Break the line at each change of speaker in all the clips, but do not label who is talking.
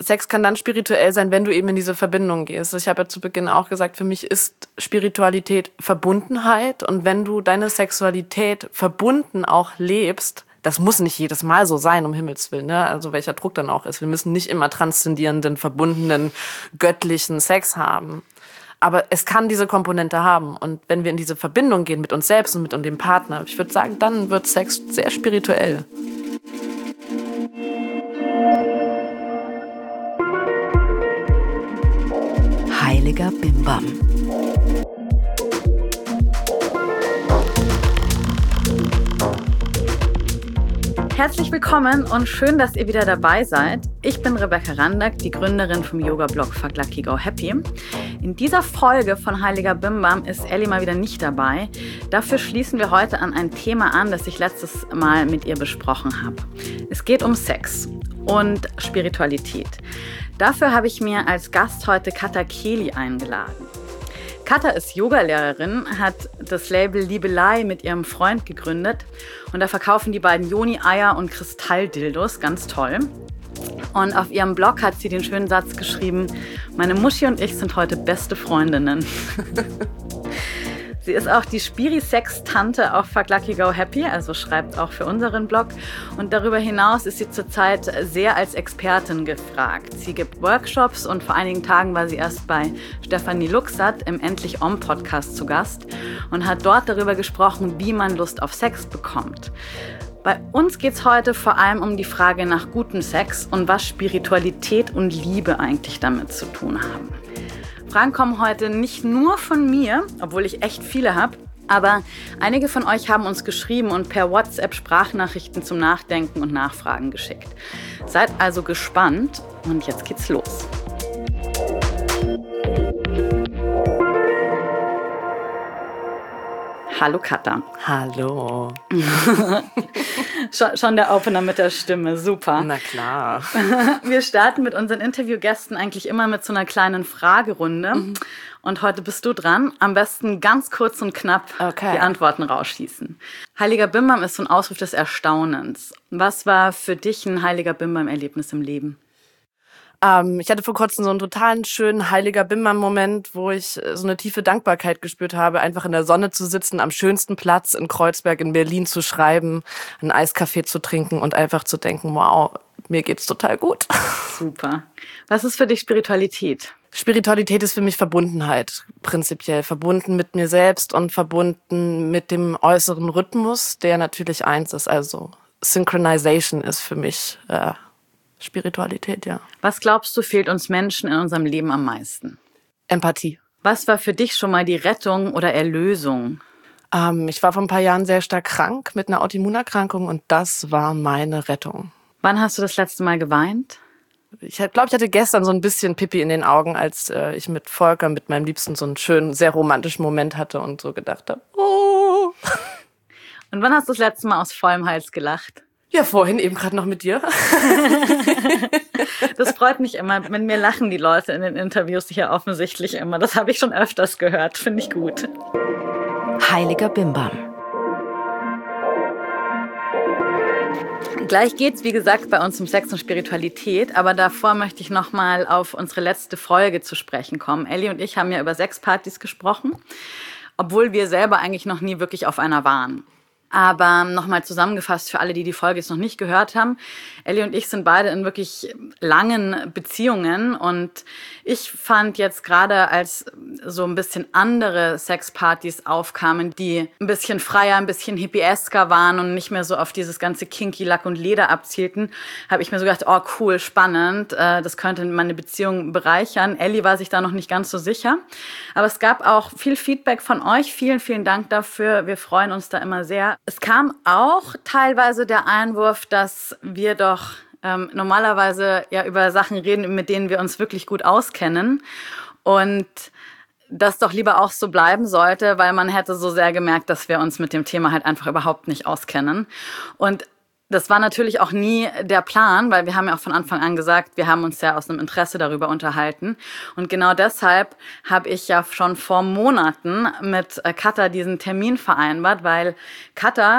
Sex kann dann spirituell sein, wenn du eben in diese Verbindung gehst. Ich habe ja zu Beginn auch gesagt, für mich ist Spiritualität Verbundenheit. Und wenn du deine Sexualität verbunden auch lebst, das muss nicht jedes Mal so sein, um Himmels Willen, ne? Also welcher Druck dann auch ist. Wir müssen nicht immer transzendierenden, verbundenen, göttlichen Sex haben. Aber es kann diese Komponente haben. Und wenn wir in diese Verbindung gehen mit uns selbst und mit dem Partner, ich würde sagen, dann wird Sex sehr spirituell.
Heiliger Bimbam. Herzlich willkommen und schön, dass ihr wieder dabei seid. Ich bin Rebecca Randack, die Gründerin vom Yoga-Blog Fuck Lucky Go Happy. In dieser Folge von Heiliger Bimbam ist Ellie mal wieder nicht dabei. Dafür schließen wir heute an ein Thema an, das ich letztes Mal mit ihr besprochen habe. Es geht um Sex und Spiritualität. Dafür habe ich mir als Gast heute Kata Keli eingeladen. Kata ist Yogalehrerin, hat das Label Liebelei mit ihrem Freund gegründet und da verkaufen die beiden Joni-Eier und Kristalldildos, ganz toll. Und auf ihrem Blog hat sie den schönen Satz geschrieben: Meine Muschi und ich sind heute beste Freundinnen. Sie ist auch die Spiri-Sex-Tante auf Fuck Lucky Go Happy, also schreibt auch für unseren Blog. Und darüber hinaus ist sie zurzeit sehr als Expertin gefragt. Sie gibt Workshops und vor einigen Tagen war sie erst bei Stefanie Luxat im Endlich Om Podcast zu Gast und hat dort darüber gesprochen, wie man Lust auf Sex bekommt. Bei uns geht es heute vor allem um die Frage nach gutem Sex und was Spiritualität und Liebe eigentlich damit zu tun haben. Fragen kommen heute nicht nur von mir, obwohl ich echt viele habe, aber einige von euch haben uns geschrieben und per WhatsApp Sprachnachrichten zum Nachdenken und Nachfragen geschickt. Seid also gespannt und jetzt geht's los. Hallo Kata.
Hallo.
Schon der Opener mit der Stimme, super.
Na klar.
Wir starten mit unseren Interviewgästen eigentlich immer mit so einer kleinen Fragerunde. Und heute bist du dran. Am besten ganz kurz und knapp die Antworten rausschießen. Heiliger Bimbam ist so ein Ausruf des Erstaunens. Was war für dich ein Heiliger Bimbam-Erlebnis im Leben?
Ich hatte vor kurzem so einen totalen schönen Heiliger Bimbam-Moment, wo ich so eine tiefe Dankbarkeit gespürt habe, einfach in der Sonne zu sitzen, am schönsten Platz in Kreuzberg in Berlin zu schreiben, einen Eiskaffee zu trinken und einfach zu denken, wow, mir geht's total gut.
Super. Was ist für dich Spiritualität?
Spiritualität ist für mich Verbundenheit, prinzipiell. Verbunden mit mir selbst und verbunden mit dem äußeren Rhythmus, der natürlich eins ist. Also Synchronization ist für mich Spiritualität, ja.
Was glaubst du, fehlt uns Menschen in unserem Leben am meisten?
Empathie.
Was war für dich schon mal die Rettung oder Erlösung?
Ich war vor ein paar Jahren sehr stark krank mit einer Autoimmunerkrankung und das war meine Rettung.
Wann hast du das letzte Mal geweint?
Ich glaube, ich hatte gestern so ein bisschen Pipi in den Augen, als ich mit Volker, mit meinem Liebsten, so einen schönen, sehr romantischen Moment hatte und so gedacht habe, oh.
Und wann hast du das letzte Mal aus vollem Hals gelacht?
Ja, vorhin eben gerade noch mit dir.
Das freut mich immer. Mit mir lachen die Leute in den Interviews hier offensichtlich immer. Das habe ich schon öfters gehört. Finde ich gut.
Heiliger Bimbam.
Gleich geht's, wie gesagt, bei uns um Sex und Spiritualität. Aber davor möchte ich noch mal auf unsere letzte Folge zu sprechen kommen. Ellie und ich haben ja über Sexpartys gesprochen, obwohl wir selber eigentlich noch nie wirklich auf einer waren. Aber nochmal zusammengefasst für alle, die die Folge jetzt noch nicht gehört haben. Ellie und ich sind beide in wirklich langen Beziehungen. Und ich fand jetzt gerade, als so ein bisschen andere Sexpartys aufkamen, die ein bisschen freier, ein bisschen hippiesker waren und nicht mehr so auf dieses ganze Kinky Lack und Leder abzielten, habe ich mir so gedacht, oh cool, spannend, das könnte meine Beziehung bereichern. Ellie war sich da noch nicht ganz so sicher. Aber es gab auch viel Feedback von euch. Vielen, vielen Dank dafür. Wir freuen uns da immer sehr. Es kam auch teilweise der Einwurf, dass wir doch normalerweise ja über Sachen reden, mit denen wir uns wirklich gut auskennen und das doch lieber auch so bleiben sollte, weil man hätte so sehr gemerkt, dass wir uns mit dem Thema halt einfach überhaupt nicht auskennen. Und das war natürlich auch nie der Plan, weil wir haben ja auch von Anfang an gesagt, wir haben uns ja aus einem Interesse darüber unterhalten. Und genau deshalb habe ich ja schon vor Monaten mit Kata diesen Termin vereinbart, weil Kata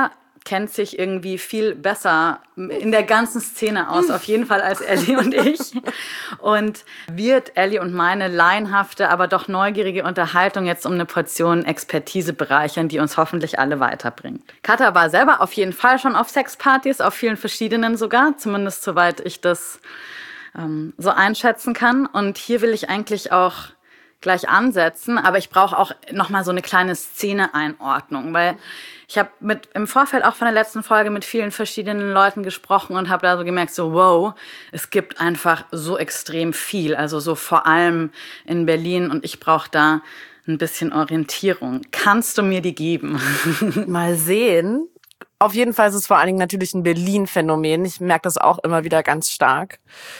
kennt sich irgendwie viel besser in der ganzen Szene aus, auf jeden Fall als Ellie und ich. Und wird Ellie und meine laienhafte, aber doch neugierige Unterhaltung jetzt um eine Portion Expertise bereichern, die uns hoffentlich alle weiterbringt. Katha war selber auf jeden Fall schon auf Sexpartys, auf vielen verschiedenen sogar, zumindest soweit ich das so einschätzen kann. Und hier will ich eigentlich auch gleich ansetzen, aber ich brauche auch nochmal so eine kleine Szene-Einordnung, weil ich habe im Vorfeld auch von der letzten Folge mit vielen verschiedenen Leuten gesprochen und habe da so gemerkt, so wow, es gibt einfach so extrem viel, also so vor allem in Berlin und ich brauche da ein bisschen Orientierung. Kannst du mir die geben?
Mal sehen. Auf jeden Fall ist es vor allen Dingen natürlich ein Berlin-Phänomen. Ich merke das auch immer wieder ganz stark.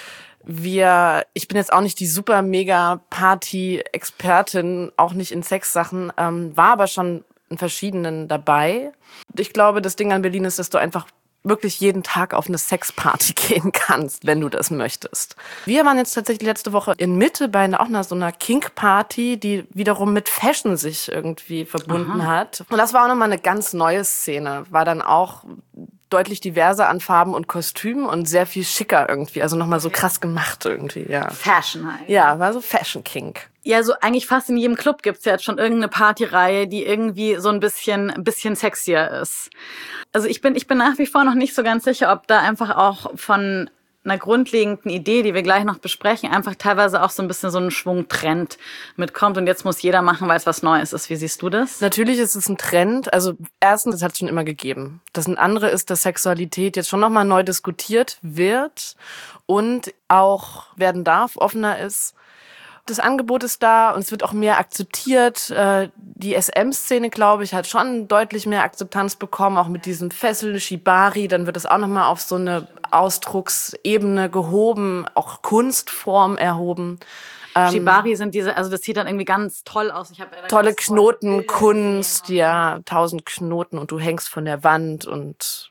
Ich bin jetzt auch nicht die super mega Party-Expertin, auch nicht in Sexsachen, war aber schon in verschiedenen dabei. Ich glaube, das Ding an Berlin ist, dass du einfach wirklich jeden Tag auf eine Sexparty gehen kannst, wenn du das möchtest. Wir waren jetzt tatsächlich letzte Woche in Mitte bei so einer Kink-Party, die wiederum mit Fashion sich irgendwie verbunden hat. Und das war auch nochmal eine ganz neue Szene. War dann auch deutlich diverser an Farben und Kostümen und sehr viel schicker irgendwie. Also nochmal so krass gemacht irgendwie, ja.
Fashion halt.
Ja, war so Fashion-Kink.
Ja, so eigentlich fast in jedem Club gibt's ja jetzt schon irgendeine Partyreihe, die irgendwie so ein bisschen sexier ist. Also ich bin nach wie vor noch nicht so ganz sicher, ob da einfach auch von einer grundlegenden Idee, die wir gleich noch besprechen, einfach teilweise auch so ein bisschen so ein Schwung-Trend mitkommt und jetzt muss jeder machen, weil es was Neues ist. Wie siehst du das?
Natürlich ist es ein Trend. Also erstens, das hat es schon immer gegeben. Das andere ist, dass Sexualität jetzt schon nochmal neu diskutiert wird und auch werden darf, offener ist. Das Angebot ist da und es wird auch mehr akzeptiert. Die SM-Szene, glaube ich, hat schon deutlich mehr Akzeptanz bekommen, auch mit diesem Fesseln, Shibari. Dann wird es auch nochmal auf so eine Ausdrucksebene gehoben, auch Kunstform erhoben.
Shibari sind also das sieht dann irgendwie ganz toll aus. Ich
tolle Knotenkunst, ja, 1000 Knoten und du hängst von der Wand und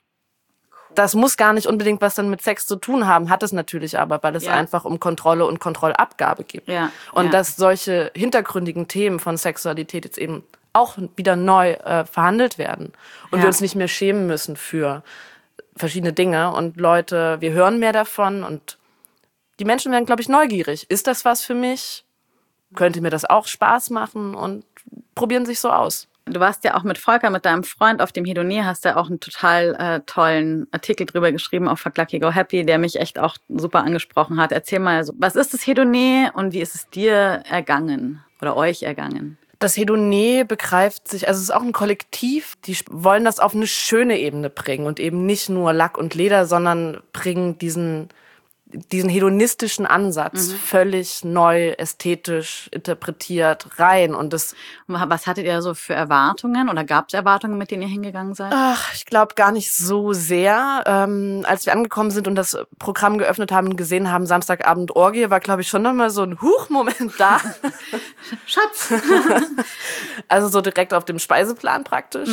das muss gar nicht unbedingt was dann mit Sex zu tun haben, hat es natürlich aber, weil es einfach um Kontrolle und Kontrollabgabe geht.
Ja.
Und dass solche hintergründigen Themen von Sexualität jetzt eben auch wieder neu verhandelt werden. Und wir uns nicht mehr schämen müssen für verschiedene Dinge. Und Leute, wir hören mehr davon und die Menschen werden, glaube ich, neugierig. Ist das was für mich? Könnte mir das auch Spaß machen? Und probieren sich so aus.
Du warst ja auch mit Volker, mit deinem Freund auf dem Hedoné, hast ja auch einen total tollen Artikel drüber geschrieben auf Fuck Lucky Go Happy, der mich echt auch super angesprochen hat. Erzähl mal, was ist das Hedoné und wie ist es dir ergangen oder euch ergangen?
Das Hedoné begreift sich, also es ist auch ein Kollektiv, die wollen das auf eine schöne Ebene bringen und eben nicht nur Lack und Leder, sondern bringen diesen hedonistischen Ansatz völlig neu, ästhetisch interpretiert rein. Und
was hattet ihr so für Erwartungen oder gab es Erwartungen, mit denen ihr hingegangen seid?
Ich glaube gar nicht so sehr. Als wir angekommen sind und das Programm geöffnet haben und gesehen haben, Samstagabend Orgie, war glaube ich schon nochmal so ein Huch-Moment da.
Schatz!
Also so direkt auf dem Speiseplan praktisch.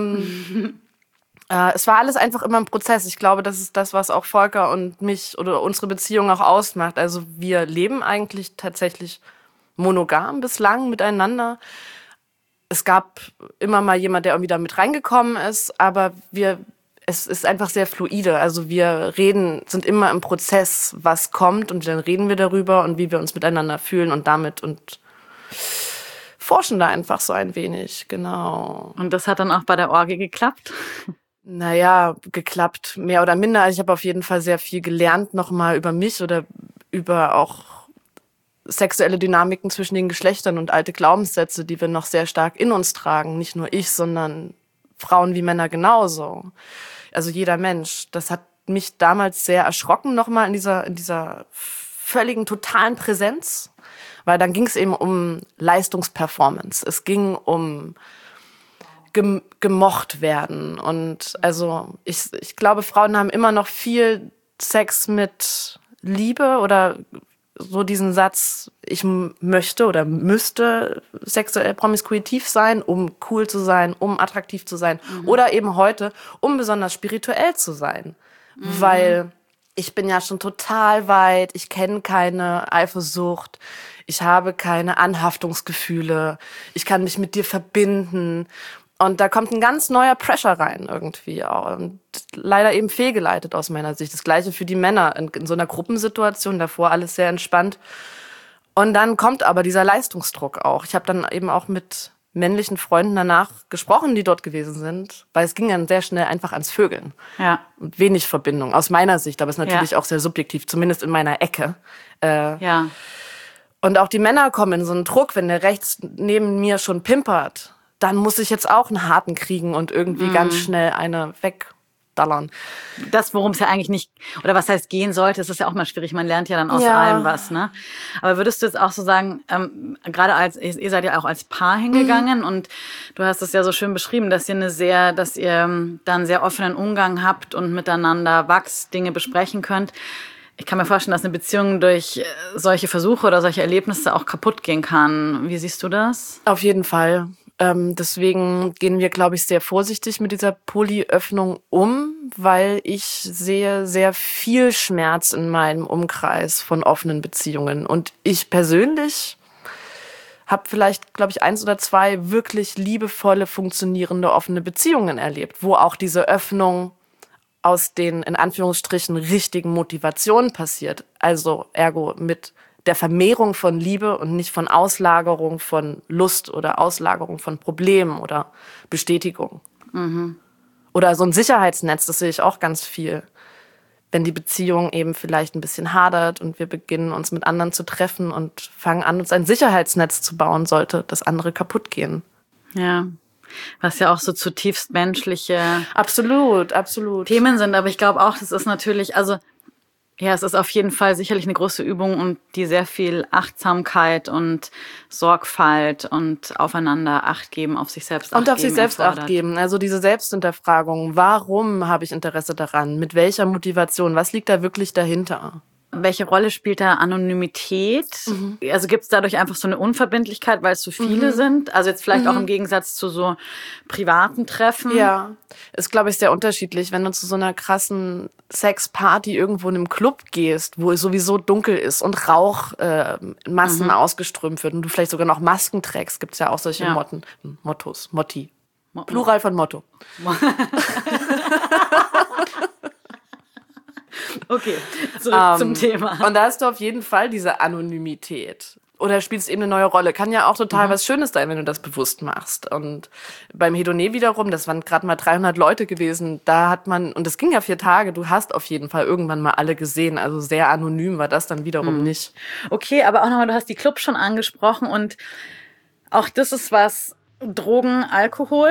Es war alles einfach immer ein Prozess. Ich glaube, das ist das, was auch Volker und mich oder unsere Beziehung auch ausmacht. Also wir leben eigentlich tatsächlich monogam bislang miteinander. Es gab immer mal jemand, der irgendwie da mit reingekommen ist, aber es ist einfach sehr fluide. Also wir sind immer im Prozess, was kommt und dann reden wir darüber und wie wir uns miteinander fühlen und damit und forschen da einfach so ein wenig, genau.
Und das hat dann auch bei der Orgie geklappt?
Naja, geklappt, mehr oder minder. Also ich habe auf jeden Fall sehr viel gelernt nochmal über mich oder über auch sexuelle Dynamiken zwischen den Geschlechtern und alte Glaubenssätze, die wir noch sehr stark in uns tragen. Nicht nur ich, sondern Frauen wie Männer genauso. Also jeder Mensch. Das hat mich damals sehr erschrocken nochmal in dieser völligen, totalen Präsenz. Weil dann ging es eben um Leistungsperformance. Es ging um gemocht werden. Und also ich glaube, Frauen haben immer noch viel Sex mit Liebe oder so diesen Satz, ich möchte oder müsste sexuell promiskuitiv sein, um cool zu sein, um attraktiv zu sein. Oder eben heute, um besonders spirituell zu sein. Weil ich bin ja schon total weit, ich kenne keine Eifersucht, ich habe keine Anhaftungsgefühle, ich kann mich mit dir verbinden. Und da kommt ein ganz neuer Pressure rein irgendwie. Und leider eben fehlgeleitet aus meiner Sicht. Das Gleiche für die Männer in so einer Gruppensituation. Davor alles sehr entspannt. Und dann kommt aber dieser Leistungsdruck auch. Ich habe dann eben auch mit männlichen Freunden danach gesprochen, die dort gewesen sind. Weil es ging dann sehr schnell einfach ans Vögeln.
Ja.
Und wenig Verbindung, aus meiner Sicht. Aber es ist natürlich auch sehr subjektiv, zumindest in meiner Ecke.
Ja.
Und auch die Männer kommen in so einen Druck, wenn der rechts neben mir schon pimpert, dann muss ich jetzt auch einen harten kriegen und irgendwie ganz schnell eine wegdallern.
Das, worum es ja eigentlich nicht, oder was heißt gehen sollte, das ist ja auch mal schwierig. Man lernt ja dann aus allem was, ne? Aber würdest du jetzt auch so sagen, gerade ihr seid ja auch als Paar hingegangen und du hast es ja so schön beschrieben, dass ihr dann sehr offenen Umgang habt und miteinander Dinge besprechen könnt. Ich kann mir vorstellen, dass eine Beziehung durch solche Versuche oder solche Erlebnisse auch kaputt gehen kann. Wie siehst du das?
Auf jeden Fall. Deswegen gehen wir, glaube ich, sehr vorsichtig mit dieser Polyöffnung um, weil ich sehe sehr viel Schmerz in meinem Umkreis von offenen Beziehungen. Und ich persönlich habe vielleicht, glaube ich, 1 oder 2 wirklich liebevolle, funktionierende, offene Beziehungen erlebt, wo auch diese Öffnung aus den, in Anführungsstrichen, richtigen Motivationen passiert. Also ergo mit der Vermehrung von Liebe und nicht von Auslagerung von Lust oder Auslagerung von Problemen oder Bestätigung. Oder so ein Sicherheitsnetz, das sehe ich auch ganz viel. Wenn die Beziehung eben vielleicht ein bisschen hadert und wir beginnen, uns mit anderen zu treffen und fangen an, uns ein Sicherheitsnetz zu bauen, sollte das andere kaputt gehen.
Ja. Was ja auch so zutiefst menschliche
absolut
Themen sind. Aber ich glaube auch, das ist natürlich, also ja, es ist auf jeden Fall sicherlich eine große Übung und die sehr viel Achtsamkeit und Sorgfalt und aufeinander Acht geben, auf sich selbst Acht geben.
Und auf sich selbst Acht geben. Also diese Selbsthinterfragung. Warum habe ich Interesse daran? Mit welcher Motivation? Was liegt da wirklich dahinter?
Welche Rolle spielt da Anonymität? Also gibt es dadurch einfach so eine Unverbindlichkeit, weil es so viele sind? Also jetzt vielleicht auch im Gegensatz zu so privaten Treffen?
Ja, ist, glaube ich, sehr unterschiedlich. Wenn du zu so einer krassen Sexparty irgendwo in einem Club gehst, wo es sowieso dunkel ist und Rauchmassen ausgeströmt wird und du vielleicht sogar noch Masken trägst, gibt es ja auch solche Motti. Plural von Motto.
Okay, zurück zum Thema.
Und da hast du auf jeden Fall diese Anonymität. Oder spielst eben eine neue Rolle. Kann ja auch total was Schönes sein, wenn du das bewusst machst. Und beim Hedonee wiederum, das waren gerade mal 300 Leute gewesen, da hat man, und das ging ja 4 Tage, du hast auf jeden Fall irgendwann mal alle gesehen. Also sehr anonym war das dann wiederum nicht. Okay,
aber auch nochmal, du hast die Clubs schon angesprochen und auch das ist was, Drogen, Alkohol.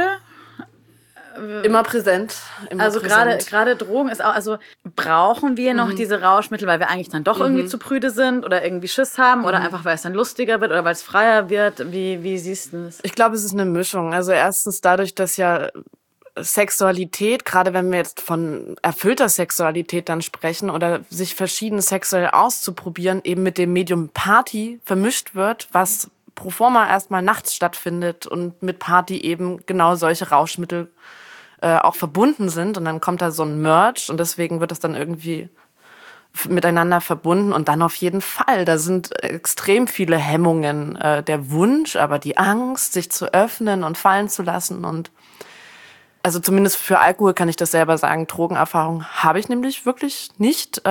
Immer präsent.
Also gerade Drogen ist auch, also brauchen wir noch diese Rauschmittel, weil wir eigentlich dann doch irgendwie zu prüde sind oder irgendwie Schiss haben oder einfach, weil es dann lustiger wird oder weil es freier wird? Wie siehst du das?
Ich glaube, es ist eine Mischung. Also erstens dadurch, dass ja Sexualität, gerade wenn wir jetzt von erfüllter Sexualität dann sprechen oder sich verschieden sexuell auszuprobieren, eben mit dem Medium Party vermischt wird, was pro forma erstmal nachts stattfindet und mit Party eben genau solche Rauschmittel auch verbunden sind. Und dann kommt da so ein Merch und deswegen wird das dann irgendwie miteinander verbunden. Und dann auf jeden Fall, da sind extrem viele Hemmungen. Der Wunsch, aber die Angst, sich zu öffnen und fallen zu lassen. Und also zumindest für Alkohol kann ich das selber sagen. Drogenerfahrung habe ich nämlich wirklich nicht.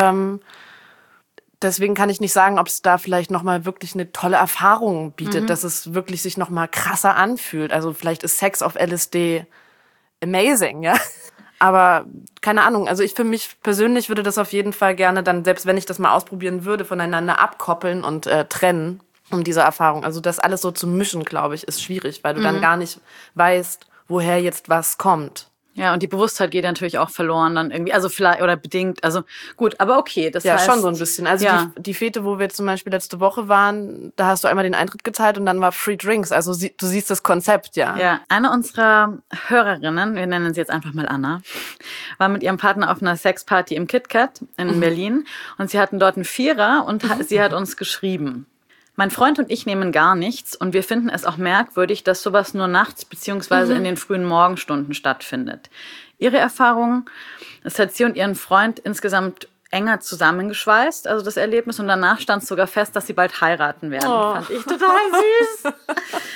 Deswegen kann ich nicht sagen, ob es da vielleicht nochmal wirklich eine tolle Erfahrung bietet, dass es wirklich sich nochmal krasser anfühlt. Also vielleicht ist Sex auf LSD amazing, ja. Aber keine Ahnung, also ich für mich persönlich würde das auf jeden Fall gerne dann, selbst wenn ich das mal ausprobieren würde, voneinander abkoppeln und trennen, um diese Erfahrung. Also das alles so zu mischen, glaube ich, ist schwierig, weil du dann gar nicht weißt, woher jetzt was kommt.
Ja, und die Bewusstheit geht natürlich auch verloren dann irgendwie, also vielleicht, oder bedingt, also gut, aber okay, das heißt...
Ja, schon so ein bisschen. Also die Fete, wo wir zum Beispiel letzte Woche waren, da hast du einmal den Eintritt gezahlt und dann war Free Drinks, also du siehst das Konzept, ja.
Ja, eine unserer Hörerinnen, wir nennen sie jetzt einfach mal Anna, war mit ihrem Partner auf einer Sexparty im KitKat in Berlin und sie hatten dort einen Vierer und sie hat uns geschrieben: Mein Freund und ich nehmen gar nichts und wir finden es auch merkwürdig, dass sowas nur nachts bzw. in den frühen Morgenstunden stattfindet. Ihre Erfahrung, es hat sie und ihren Freund insgesamt enger zusammengeschweißt, also das Erlebnis, und danach stand sogar fest, dass sie bald heiraten werden. Fand ich total süß.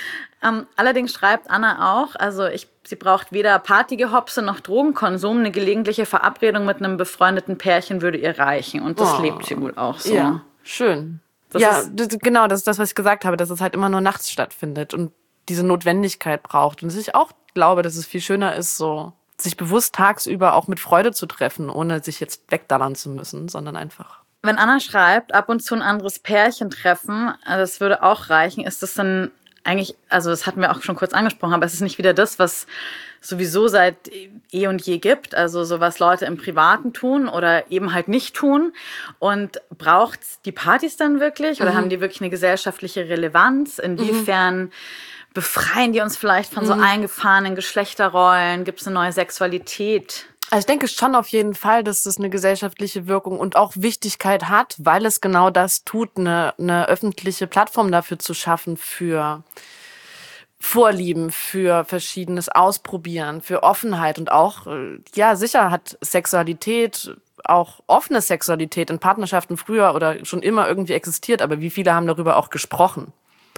Allerdings schreibt Anna auch, also sie braucht weder Partygehopse noch Drogenkonsum. Eine gelegentliche Verabredung mit einem befreundeten Pärchen würde ihr reichen. Und das lebt sie wohl auch so.
Ja, schön. Genau, das ist das, was ich gesagt habe, dass es halt immer nur nachts stattfindet und diese Notwendigkeit braucht. Und ich auch glaube, dass es viel schöner ist, so sich bewusst tagsüber auch mit Freude zu treffen, ohne sich jetzt wegdallern zu müssen, sondern einfach.
Wenn Anna schreibt, ab und zu ein anderes Pärchen treffen, das würde auch reichen, ist das dann eigentlich, also das hatten wir auch schon kurz angesprochen, aber es ist nicht wieder das, was sowieso seit eh und je gibt, also so was Leute im Privaten tun oder eben halt nicht tun. Und braucht's die Partys dann wirklich oder haben die wirklich eine gesellschaftliche Relevanz? Inwiefern befreien die uns vielleicht von so eingefahrenen Geschlechterrollen? Gibt es eine neue Sexualität?
Also ich denke schon auf jeden Fall, dass das eine gesellschaftliche Wirkung und auch Wichtigkeit hat, weil es genau das tut, eine öffentliche Plattform dafür zu schaffen für Vorlieben, für verschiedenes Ausprobieren, für Offenheit und auch, ja, sicher hat Sexualität, auch offene Sexualität in Partnerschaften früher oder schon immer irgendwie existiert, aber wie viele haben darüber auch gesprochen?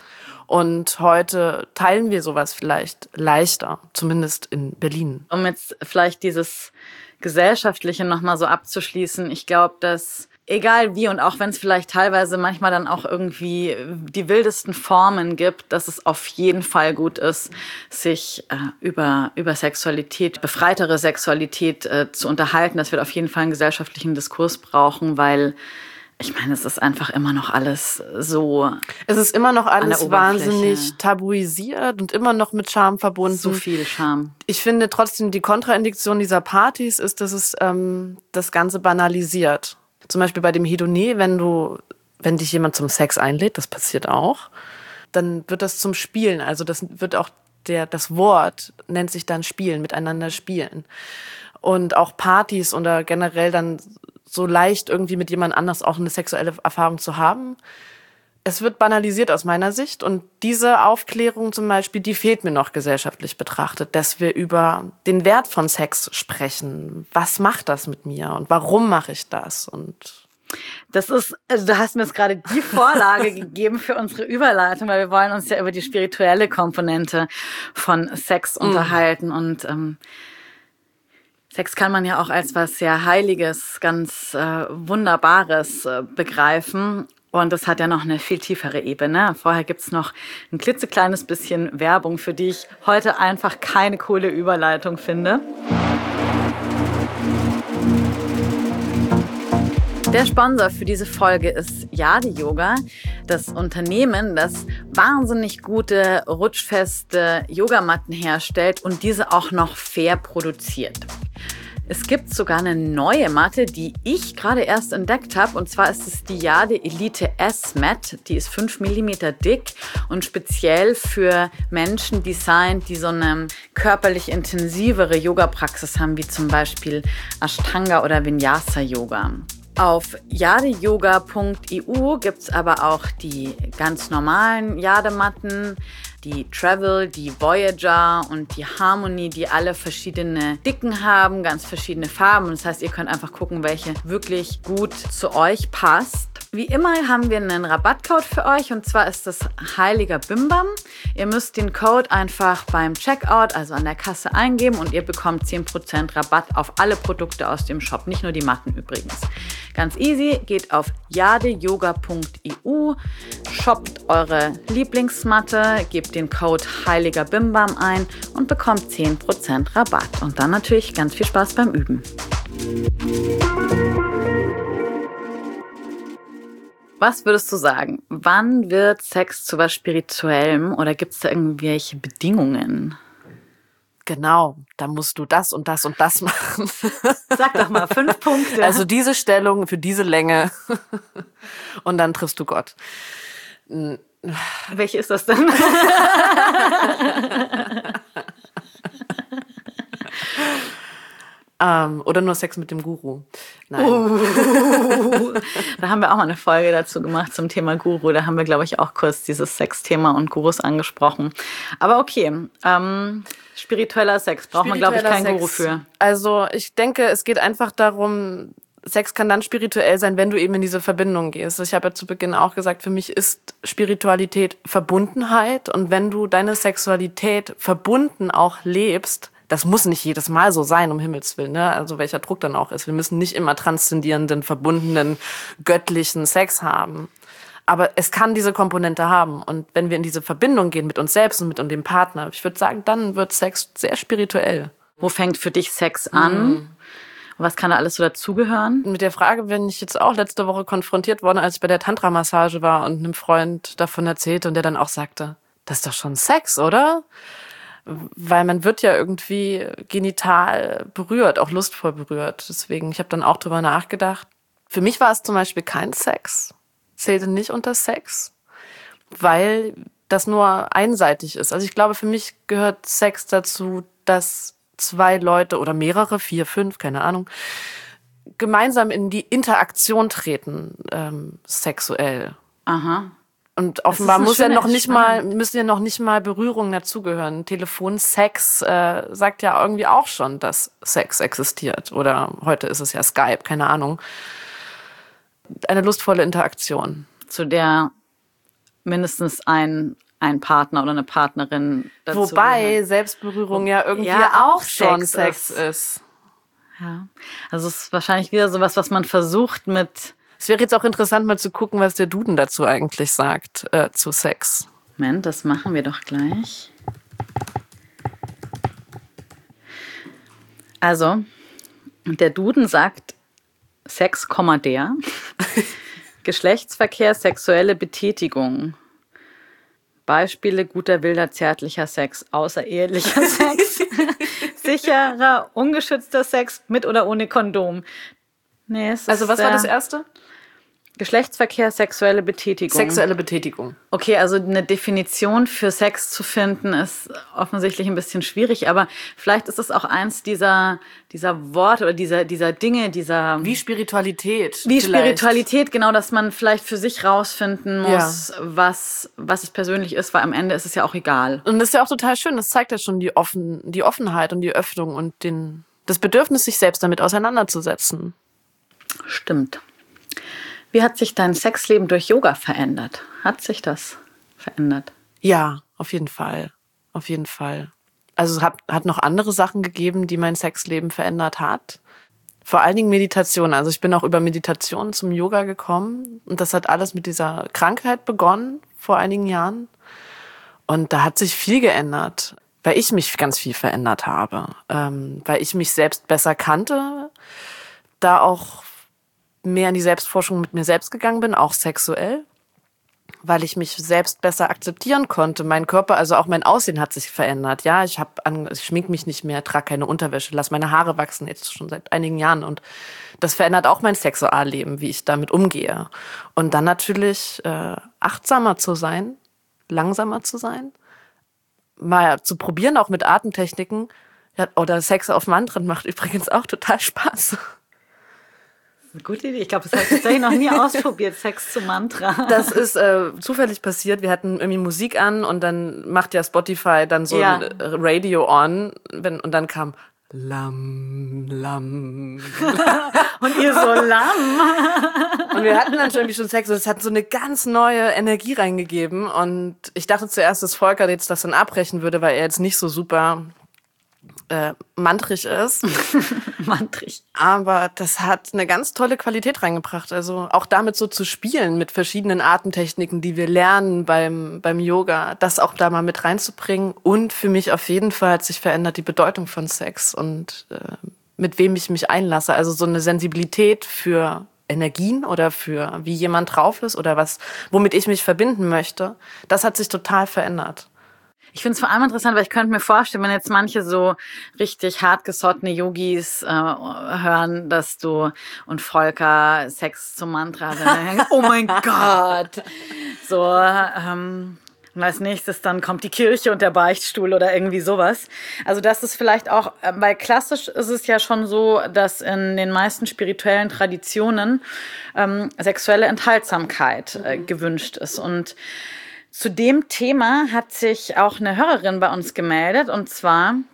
Und heute teilen wir sowas vielleicht leichter, zumindest in Berlin.
Um jetzt vielleicht dieses Gesellschaftliche nochmal so abzuschließen, ich glaube, dass egal wie und auch wenn es vielleicht teilweise manchmal dann auch irgendwie die wildesten Formen gibt, dass es auf jeden Fall gut ist, sich über Sexualität, befreitere Sexualität zu unterhalten, dass wir auf jeden Fall einen gesellschaftlichen Diskurs brauchen, weil ich meine, es ist einfach immer noch alles so.
Es ist immer noch alles wahnsinnig tabuisiert und immer noch mit Scham verbunden.
So viel Scham.
Ich finde trotzdem, die Kontraindiktion dieser Partys ist, dass es das Ganze banalisiert. Zum Beispiel bei dem Hedoné, wenn dich jemand zum Sex einlädt, das passiert auch, dann wird das zum Spielen. Also das wird auch das Wort nennt sich dann Spielen, miteinander spielen. Und auch Partys oder generell dann so leicht irgendwie mit jemand anders auch eine sexuelle Erfahrung zu haben. Es wird banalisiert aus meiner Sicht und diese Aufklärung zum Beispiel, die fehlt mir noch gesellschaftlich betrachtet, dass wir über den Wert von Sex sprechen. Was macht das mit mir und warum mache ich das? Und
das ist, also du hast mir jetzt gerade die Vorlage gegeben für unsere Überleitung, weil wir wollen uns ja über die spirituelle Komponente von Sex unterhalten und Sex kann man ja auch als was sehr Heiliges, ganz Wunderbares begreifen. Und das hat ja noch eine viel tiefere Ebene. Vorher gibt's noch ein klitzekleines bisschen Werbung, für die ich heute einfach keine coole Überleitung finde. Der Sponsor für diese Folge ist Yadi Yoga, das Unternehmen, das wahnsinnig gute, rutschfeste Yogamatten herstellt und diese auch noch fair produziert. Es gibt sogar eine neue Matte, die ich gerade erst entdeckt habe. Und zwar ist es die Yadi Elite S-Mat. Die ist 5 mm dick und speziell für Menschen designt, die so eine körperlich intensivere Yoga-Praxis haben, wie zum Beispiel Ashtanga oder Vinyasa-Yoga. Auf yadeyoga.eu gibt's aber auch die ganz normalen Yadematten, die Travel, die Voyager und die Harmony, die alle verschiedene Dicken haben, ganz verschiedene Farben. Das heißt, ihr könnt einfach gucken, welche wirklich gut zu euch passt. Wie immer haben wir einen Rabattcode für euch und zwar ist das Heiliger Bimbam. Ihr müsst den Code einfach beim Checkout, also an der Kasse eingeben und ihr bekommt 10% Rabatt auf alle Produkte aus dem Shop, nicht nur die Matten übrigens. Ganz easy, geht auf yadeyoga.eu, shoppt eure Lieblingsmatte, gebt den Code Heiliger Bimbam ein und bekommt 10% Rabatt. Und dann natürlich ganz viel Spaß beim Üben. Was würdest du sagen? Wann wird Sex zu was Spirituellem oder gibt es da irgendwelche Bedingungen?
Genau, da musst du das und das und das machen.
Sag doch mal 5 Punkte.
Also diese Stellung für diese Länge und dann triffst du Gott.
Welche ist das denn?
Oder nur Sex mit dem Guru. Nein.
Da haben wir auch mal eine Folge dazu gemacht zum Thema Guru. Da haben wir, glaube ich, auch kurz dieses Sexthema und Gurus angesprochen. Aber okay, spiritueller Sex braucht man, glaube ich, keinen Guru für.
Also ich denke, es geht einfach darum, Sex kann dann spirituell sein, wenn du eben in diese Verbindung gehst. Ich habe ja zu Beginn auch gesagt, für mich ist Spiritualität Verbundenheit. Und wenn du deine Sexualität verbunden auch lebst, das muss nicht jedes Mal so sein, um Himmels Willen, ne? Also welcher Druck dann auch ist. Wir müssen nicht immer transzendierenden, verbundenen, göttlichen Sex haben. Aber es kann diese Komponente haben. Und wenn wir in diese Verbindung gehen mit uns selbst und mit dem Partner, ich würde sagen, dann wird Sex sehr spirituell.
Wo fängt für dich Sex an? Was kann da alles so dazugehören?
Mit der Frage bin ich jetzt auch letzte Woche konfrontiert worden, als ich bei der Tantra-Massage war und einem Freund davon erzählte und der dann auch sagte, das ist doch schon Sex, oder? Weil man wird ja irgendwie genital berührt, auch lustvoll berührt. Deswegen, ich habe dann auch drüber nachgedacht. Für mich war es zum Beispiel kein Sex, zählte nicht unter Sex, weil das nur einseitig ist. Also ich glaube, für mich gehört Sex dazu, dass 2 Leute oder mehrere, 4, 5, keine Ahnung, gemeinsam in die Interaktion treten, sexuell.
Aha.
Und offenbar müssen ja noch nicht mal Berührungen dazugehören. Telefonsex sagt ja irgendwie auch schon, dass Sex existiert. Oder heute ist es ja Skype, keine Ahnung. Eine lustvolle Interaktion.
Zu der mindestens ein Partner oder eine Partnerin dazu
Wobei
gehört.
Selbstberührung ja irgendwie auch schon Sex ist.
Ja, also es ist wahrscheinlich wieder sowas, was man versucht mit...
Es wäre jetzt auch interessant, mal zu gucken, was der Duden dazu eigentlich sagt, zu Sex.
Moment, das machen wir doch gleich. Also, der Duden sagt Sex, der Geschlechtsverkehr, sexuelle Betätigung. Beispiele guter, wilder, zärtlicher Sex, außerehelicher Sex, sicherer, ungeschützter Sex mit oder ohne Kondom. Nee,
also was war das erste?
Geschlechtsverkehr, sexuelle Betätigung.
Sexuelle Betätigung.
Okay, also eine Definition für Sex zu finden, ist offensichtlich ein bisschen schwierig, aber vielleicht ist es auch eins dieser Worte oder dieser Dinge,
Wie Spiritualität.
Wie Spiritualität, genau, dass man vielleicht für sich rausfinden muss, was es persönlich ist, weil am Ende ist es ja auch egal.
Und das ist ja auch total schön, das zeigt ja schon die Offenheit und die Öffnung und das Bedürfnis, sich selbst damit auseinanderzusetzen.
Stimmt. Wie hat sich dein Sexleben durch Yoga verändert? Hat sich das verändert?
Ja, auf jeden Fall. Auf jeden Fall. Also es hat noch andere Sachen gegeben, die mein Sexleben verändert hat. Vor allen Dingen Meditation. Also ich bin auch über Meditation zum Yoga gekommen. Und das hat alles mit dieser Krankheit begonnen, vor einigen Jahren. Und da hat sich viel geändert, weil ich mich ganz viel verändert habe. Weil ich mich selbst besser kannte, da auch mehr in die Selbstforschung mit mir selbst gegangen bin, auch sexuell, weil ich mich selbst besser akzeptieren konnte. Mein Körper, also auch mein Aussehen hat sich verändert. Ja, ich schmink mich nicht mehr, trage keine Unterwäsche, lasse meine Haare wachsen, jetzt schon seit einigen Jahren. Und das verändert auch mein Sexualleben, wie ich damit umgehe. Und dann natürlich achtsamer zu sein, langsamer zu sein, mal zu probieren, auch mit Atemtechniken. Ja, oder Sex auf Mantren macht übrigens auch total Spaß.
Eine gute Idee. Ich glaube, das habe ich tatsächlich noch nie ausprobiert, Sex zu Mantra.
Das ist zufällig passiert. Wir hatten irgendwie Musik an und dann macht ja Spotify dann so ein Radio on und dann kam Lam, Lam.
Und ihr so Lam.
Und wir hatten dann irgendwie schon Sex und es hat so eine ganz neue Energie reingegeben. Und ich dachte zuerst, dass Volker jetzt das dann abbrechen würde, weil er jetzt nicht so super mantrig ist.
Mantrig.
Aber das hat eine ganz tolle Qualität reingebracht. Also auch damit so zu spielen mit verschiedenen Atemtechniken, die wir lernen beim Yoga, das auch da mal mit reinzubringen. Und für mich auf jeden Fall hat sich verändert die Bedeutung von Sex und mit wem ich mich einlasse. Also so eine Sensibilität für Energien oder für wie jemand drauf ist oder womit ich mich verbinden möchte. Das hat sich total verändert.
Ich finde es vor allem interessant, weil ich könnte mir vorstellen, wenn jetzt manche so richtig hartgesottene Yogis hören, dass du und Volker Sex zum Mantra, oh mein Gott, so, und als nächstes dann kommt die Kirche und der Beichtstuhl oder irgendwie sowas. Also das ist vielleicht auch, weil klassisch ist es ja schon so, dass in den meisten spirituellen Traditionen sexuelle Enthaltsamkeit gewünscht ist. Und zu dem Thema hat sich auch eine Hörerin bei uns gemeldet, und zwar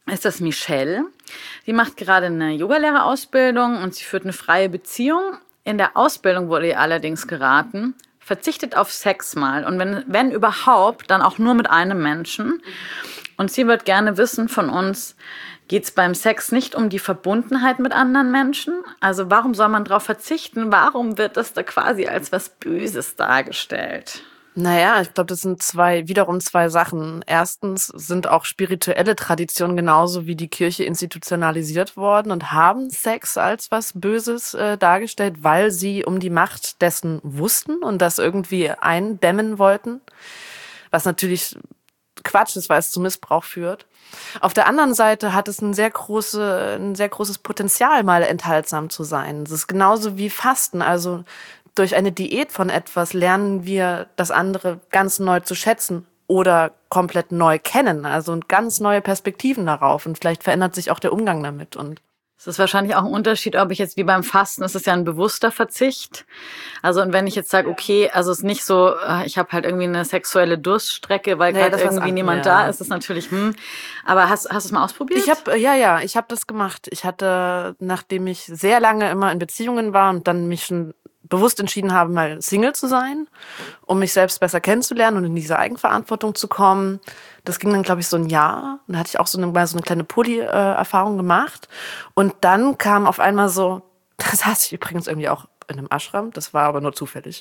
ist das Michelle. Sie macht gerade eine Yogalehrerausbildung und sie führt eine freie Beziehung. In der Ausbildung wurde ihr allerdings geraten, verzichtet auf Sex mal und wenn überhaupt, dann auch nur mit einem Menschen. Und sie wird gerne wissen von uns, geht es beim Sex nicht um die Verbundenheit mit anderen Menschen? Also warum soll man darauf verzichten? Warum wird das da quasi als was Böses dargestellt?
Naja, ich glaube, das sind wiederum zwei Sachen. Erstens sind auch spirituelle Traditionen genauso wie die Kirche institutionalisiert worden und haben Sex als was Böses dargestellt, weil sie um die Macht dessen wussten und das irgendwie eindämmen wollten. Was natürlich Quatsch ist, weil es zu Missbrauch führt. Auf der anderen Seite hat es ein sehr großes Potenzial, mal enthaltsam zu sein. Es ist genauso wie Fasten. Also durch eine Diät von etwas lernen wir das andere ganz neu zu schätzen oder komplett neu kennen. Also ganz neue Perspektiven darauf. Und vielleicht verändert sich auch der Umgang damit. Und
es ist wahrscheinlich auch ein Unterschied, ob ich jetzt wie beim Fasten, es ist ja ein bewusster Verzicht. Also und wenn ich jetzt sage, okay, also es ist nicht so, ich habe halt irgendwie eine sexuelle Durststrecke, weil gerade irgendwie niemand da ist, ist natürlich, Aber hast du es mal ausprobiert?
Ich habe das gemacht. Ich hatte, nachdem ich sehr lange immer in Beziehungen war und dann mich schon bewusst entschieden habe, mal Single zu sein, um mich selbst besser kennenzulernen und in diese Eigenverantwortung zu kommen. Das ging dann, glaube ich, so ein Jahr. Und da hatte ich auch so eine kleine Poly-Erfahrung gemacht. Und dann kam auf einmal so, das saß ich übrigens irgendwie auch in einem Ashram, das war aber nur zufällig.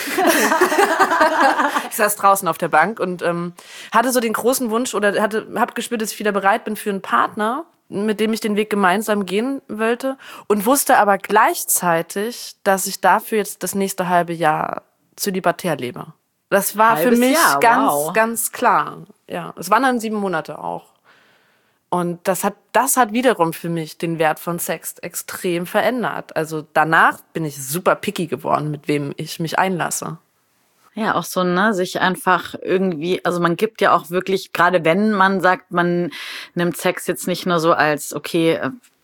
Ich saß draußen auf der Bank und hatte so den großen Wunsch oder habe gespürt, dass ich wieder bereit bin für einen Partner, mit dem ich den Weg gemeinsam gehen wollte und wusste aber gleichzeitig, dass ich dafür jetzt das nächste halbe Jahr zölibatär lebe. Das war für mich ganz klar. Ja, es waren dann 7 Monate auch. Und das hat wiederum für mich den Wert von Sex extrem verändert. Also danach bin ich super picky geworden, mit wem ich mich einlasse.
Ja, auch so, sich einfach irgendwie, also man gibt ja auch wirklich, gerade wenn man sagt, man nimmt Sex jetzt nicht nur so als, okay,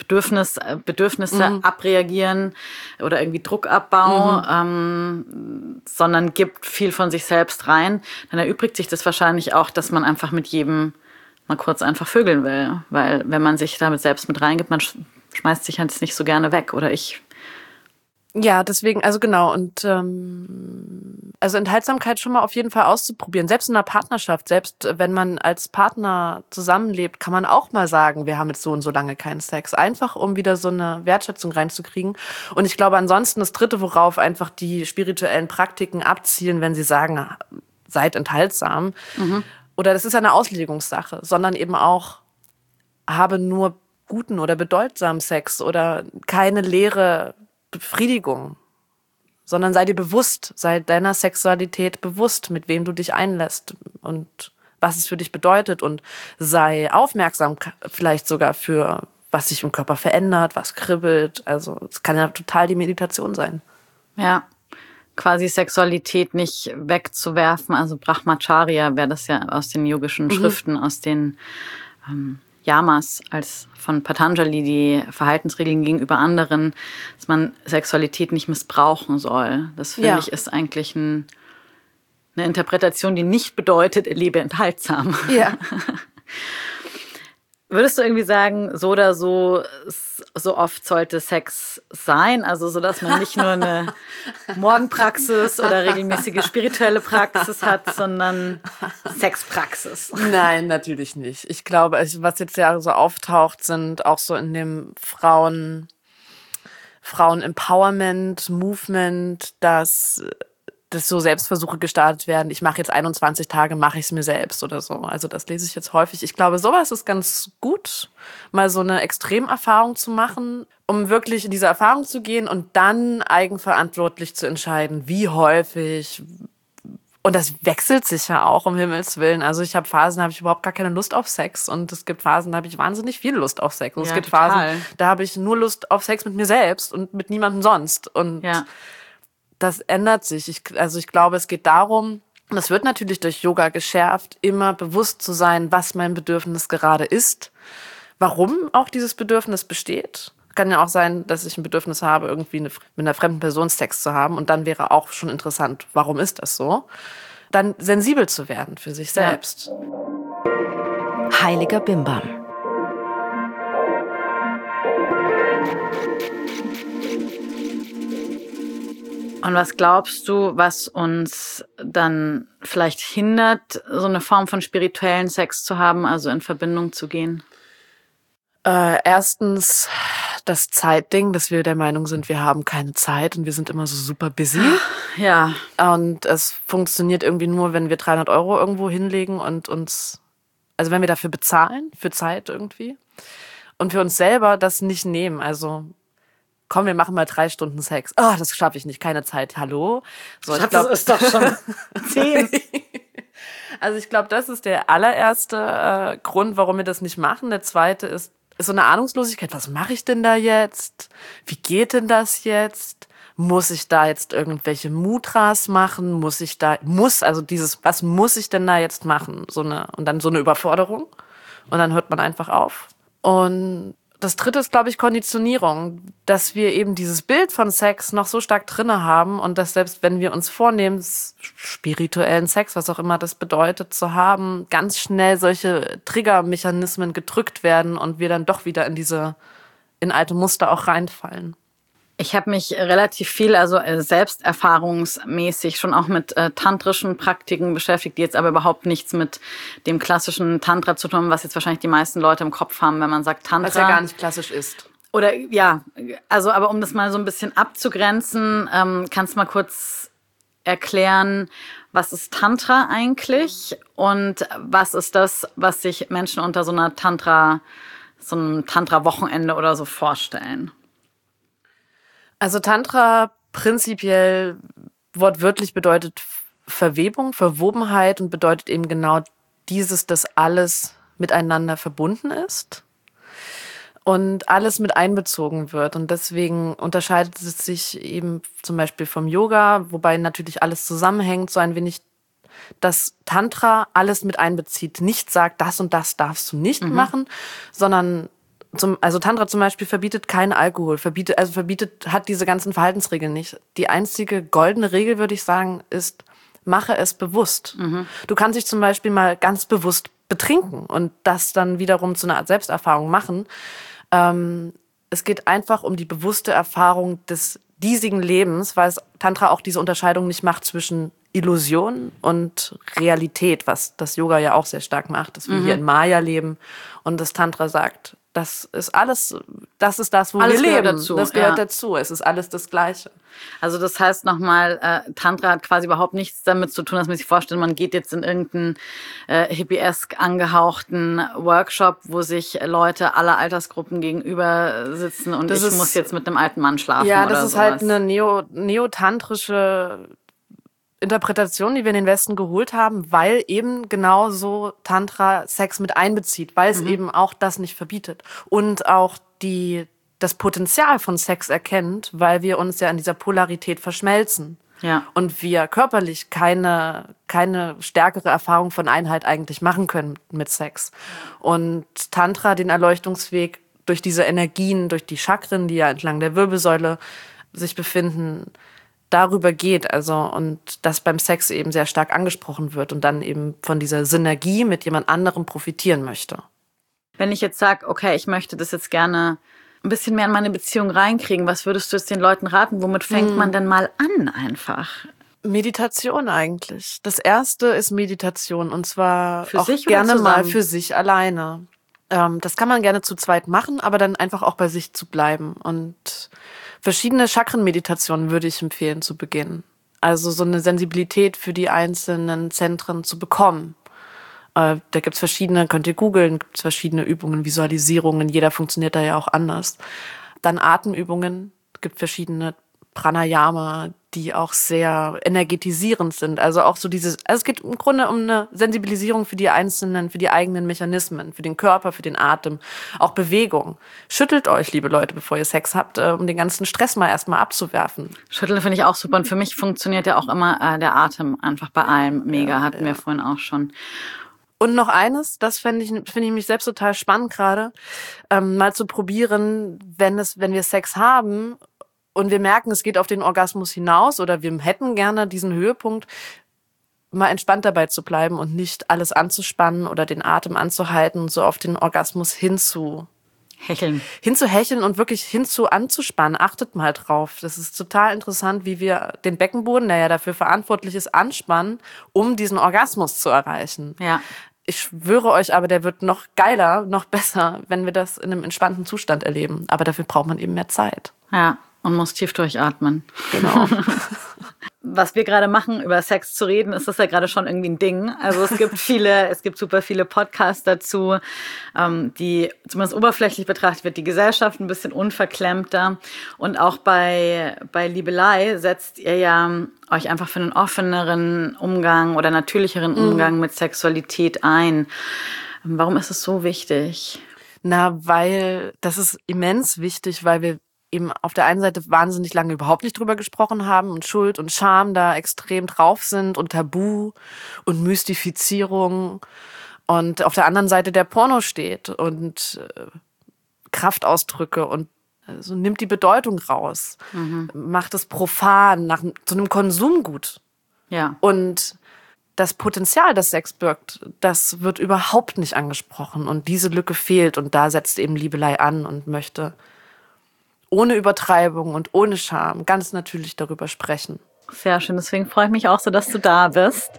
Bedürfnisse abreagieren oder irgendwie Druckabbau, sondern gibt viel von sich selbst rein, dann erübrigt sich das wahrscheinlich auch, dass man einfach mit jedem mal kurz einfach vögeln will. Weil wenn man sich damit selbst mit reingibt, man schmeißt sich halt nicht so gerne weg, oder ich.
Ja, deswegen, also genau. Und also Enthaltsamkeit schon mal auf jeden Fall auszuprobieren. Selbst in einer Partnerschaft, selbst wenn man als Partner zusammenlebt, kann man auch mal sagen, wir haben jetzt so und so lange keinen Sex. Einfach, um wieder so eine Wertschätzung reinzukriegen. Und ich glaube, ansonsten das Dritte, worauf einfach die spirituellen Praktiken abzielen, wenn sie sagen, seid enthaltsam. Oder das ist ja eine Auslegungssache, sondern eben auch, habe nur guten oder bedeutsamen Sex oder keine leere Befriedigung, sondern sei dir bewusst, sei deiner Sexualität bewusst, mit wem du dich einlässt und was es für dich bedeutet und sei aufmerksam vielleicht sogar für, was sich im Körper verändert, was kribbelt. Also es kann ja total die Meditation sein.
Ja, quasi Sexualität nicht wegzuwerfen. Also Brahmacharya wäre das ja aus den yogischen Schriften, aus den Yamas als von Patanjali, die Verhaltensregeln gegenüber anderen, dass man Sexualität nicht missbrauchen soll. Das finde ich ist eigentlich eine Interpretation, die nicht bedeutet, lebe enthaltsam.
Ja.
Würdest du irgendwie sagen, so oder so oft sollte Sex sein? Also so, dass man nicht nur eine Morgenpraxis oder regelmäßige spirituelle Praxis hat, sondern Sexpraxis.
Nein, natürlich nicht. Ich glaube, was jetzt ja so auftaucht, sind auch so in dem Frauen-Empowerment-Movement, dass so Selbstversuche gestartet werden. Ich mache jetzt 21 Tage, mache ich es mir selbst oder so. Also das lese ich jetzt häufig. Ich glaube, sowas ist ganz gut, mal so eine Extremerfahrung zu machen, um wirklich in diese Erfahrung zu gehen und dann eigenverantwortlich zu entscheiden, wie häufig. Und das wechselt sich ja auch, um Himmels Willen. Also ich habe Phasen, da habe ich überhaupt gar keine Lust auf Sex. Und es gibt Phasen, da habe ich wahnsinnig viel Lust auf Sex. Und es gibt Phasen, da habe ich nur Lust auf Sex mit mir selbst und mit niemandem sonst. Und das ändert sich. Ich glaube, es geht darum, und das wird natürlich durch Yoga geschärft, immer bewusst zu sein, was mein Bedürfnis gerade ist, warum auch dieses Bedürfnis besteht. Kann ja auch sein, dass ich ein Bedürfnis habe, irgendwie mit einer fremden Person Sex zu haben. Und dann wäre auch schon interessant, warum ist das so? Dann sensibel zu werden für sich selbst.
Heiliger Bimbam.
Und was glaubst du, was uns dann vielleicht hindert, so eine Form von spirituellen Sex zu haben, also in Verbindung zu gehen?
Erstens das Zeitding, dass wir der Meinung sind, wir haben keine Zeit und wir sind immer so super busy.
Ja.
Und es funktioniert irgendwie nur, wenn wir 300 € irgendwo hinlegen und uns, also wenn wir dafür bezahlen, für Zeit irgendwie. Und für uns selber das nicht nehmen. Also komm, wir machen mal 3 Stunden Sex. Oh, das schaffe ich nicht, keine Zeit. Hallo? So,
Ich glaub, das ist doch schon 10.
Also ich glaube, das ist der allererste Grund, warum wir das nicht machen. Der zweite ist so eine Ahnungslosigkeit. Was mache ich denn da jetzt? Wie geht denn das jetzt? Muss ich da jetzt irgendwelche Mudras machen? Was muss ich denn da jetzt machen? Und dann so eine Überforderung. Und dann hört man einfach auf. Und das dritte ist, glaube ich, Konditionierung, dass wir eben dieses Bild von Sex noch so stark drinne haben und dass selbst wenn wir uns vornehmen, spirituellen Sex, was auch immer das bedeutet, zu haben, ganz schnell solche Triggermechanismen gedrückt werden und wir dann doch wieder in alte Muster auch reinfallen.
Ich habe mich relativ viel, also selbsterfahrungsmäßig schon auch mit tantrischen Praktiken beschäftigt, die jetzt aber überhaupt nichts mit dem klassischen Tantra zu tun haben, was jetzt wahrscheinlich die meisten Leute im Kopf haben, wenn man sagt Tantra.
Was ja gar nicht klassisch ist.
Oder ja, also aber um das mal so ein bisschen abzugrenzen, kannst du mal kurz erklären, was ist Tantra eigentlich und was ist das, was sich Menschen unter so einem Tantra-Wochenende oder so vorstellen?
Also Tantra prinzipiell wortwörtlich bedeutet Verwebung, Verwobenheit und bedeutet eben genau dieses, dass alles miteinander verbunden ist und alles mit einbezogen wird. Und deswegen unterscheidet es sich eben zum Beispiel vom Yoga, wobei natürlich alles zusammenhängt, so ein wenig, dass Tantra alles mit einbezieht. Nicht sagt, das und das darfst du nicht machen, sondern also Tantra zum Beispiel verbietet keinen Alkohol, hat diese ganzen Verhaltensregeln nicht. Die einzige goldene Regel, würde ich sagen, ist, mache es bewusst. Du kannst dich zum Beispiel mal ganz bewusst betrinken und das dann wiederum zu einer Art Selbsterfahrung machen. Es geht einfach um die bewusste Erfahrung des diesigen Lebens, weil es Tantra auch diese Unterscheidung nicht macht zwischen Illusion und Realität, was das Yoga ja auch sehr stark macht, dass wir hier in Maya leben und das Tantra sagt, das ist alles, das ist das, wo
Alles
wir
gehört
leben.
dazu,
Das gehört
ja.
dazu. Es ist alles das Gleiche.
Also das heißt nochmal, Tantra hat quasi überhaupt nichts damit zu tun, dass man sich vorstellt, man geht jetzt in irgendeinen hippiesk angehauchten Workshop, wo sich Leute aller Altersgruppen gegenüber sitzen und ich muss jetzt mit einem alten Mann schlafen
Ja,
oder
das ist
sowas.
halt eine neotantrische Interpretation, die wir in den Westen geholt haben, weil eben genau so Tantra Sex mit einbezieht, weil es eben auch das nicht verbietet und auch das Potenzial von Sex erkennt, weil wir uns ja in dieser Polarität verschmelzen.
Ja.
Und wir körperlich keine stärkere Erfahrung von Einheit eigentlich machen können mit Sex. Und Tantra den Erleuchtungsweg durch diese Energien, durch die Chakren, die ja entlang der Wirbelsäule sich befinden, darüber geht, also und das beim Sex eben sehr stark angesprochen wird und dann eben von dieser Synergie mit jemand anderem profitieren möchte.
Wenn ich jetzt sage, okay, ich möchte das jetzt gerne ein bisschen mehr in meine Beziehung reinkriegen, was würdest du jetzt den Leuten raten? Womit fängt man denn mal an einfach?
Meditation eigentlich. Das erste ist Meditation und zwar
Für
auch
sich oder
gerne mal
zusammen?
für sich alleine. Das kann man gerne zu zweit machen, aber dann einfach auch bei sich zu bleiben. Und verschiedene Chakrenmeditationen würde ich empfehlen zu Beginn. Also so eine Sensibilität für die einzelnen Zentren zu bekommen. Da gibt's verschiedene, könnt ihr googeln, gibt's verschiedene Übungen, Visualisierungen, jeder funktioniert da ja auch anders. Dann Atemübungen, gibt verschiedene Pranayama, die auch sehr energetisierend sind. Also auch so es geht im Grunde um eine Sensibilisierung für die eigenen Mechanismen, für den Körper, für den Atem, auch Bewegung. Schüttelt euch, liebe Leute, bevor ihr Sex habt, um den ganzen Stress mal erstmal abzuwerfen.
Schütteln finde ich auch super und für mich funktioniert ja auch immer der Atem einfach bei allem mega, hatten wir vorhin auch schon.
Und noch eines, das finde ich mich selbst total spannend gerade, mal zu probieren, wenn wir Sex haben und wir merken, es geht auf den Orgasmus hinaus oder wir hätten gerne diesen Höhepunkt, mal entspannt dabei zu bleiben und nicht alles anzuspannen oder den Atem anzuhalten und so auf den Orgasmus hinzuhecheln und wirklich anzuspannen. Achtet mal drauf. Das ist total interessant, wie wir den Beckenboden, der ja dafür verantwortlich ist, anspannen, um diesen Orgasmus zu erreichen.
Ja.
Ich schwöre euch aber, der wird noch geiler, noch besser, wenn wir das in einem entspannten Zustand erleben. Aber dafür braucht man eben mehr Zeit.
Ja, und muss tief durchatmen.
Genau.
Was wir gerade machen, über Sex zu reden, ist das ja gerade schon irgendwie ein Ding. Also es gibt super viele Podcasts dazu, die zumindest oberflächlich betrachtet wird die Gesellschaft ein bisschen unverklemmter. Und auch bei Liebelei setzt ihr ja euch einfach für einen offeneren Umgang oder natürlicheren Umgang mit Sexualität ein. Warum ist es so wichtig?
Weil das ist immens wichtig, weil wir eben auf der einen Seite wahnsinnig lange überhaupt nicht drüber gesprochen haben und Schuld und Scham da extrem drauf sind und Tabu und Mystifizierung und auf der anderen Seite der Porno steht und Kraftausdrücke und so nimmt die Bedeutung raus, macht es profan, zu einem Konsumgut.
Ja.
Und das Potenzial, das Sex birgt, das wird überhaupt nicht angesprochen und diese Lücke fehlt und da setzt eben Liebelei an und möchte ohne Übertreibung und ohne Scham ganz natürlich darüber sprechen.
Sehr schön, deswegen freue ich mich auch so, dass du da bist.